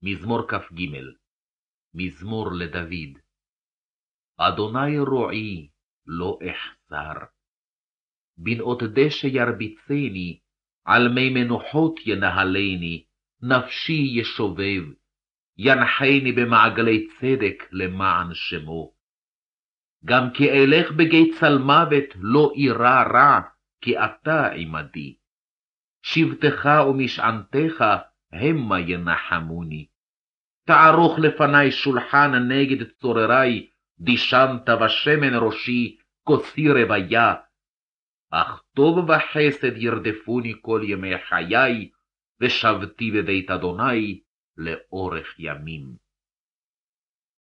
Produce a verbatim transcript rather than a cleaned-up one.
מזמור כ"ג. מזמור לדוד. אדוני רועי, לא אחסר. בנאות דשא ירביצני, על מי מנוחות ינהלני, נפשי ישובב, ינחני במעגלי צדק למען שמו. גם כי אלך בגיא צלמוות לא אירא רע, כי אתה עמדי. שבטך ומשענתך המה ינחמוני. תערוך לפני שולחן נגד צוררי, דישנת ושמן ראשי, כוסי רוויה. אך טוב וחסד ירדפוני כל ימי חיי, ושבתי בבית אדוני לאורך ימים.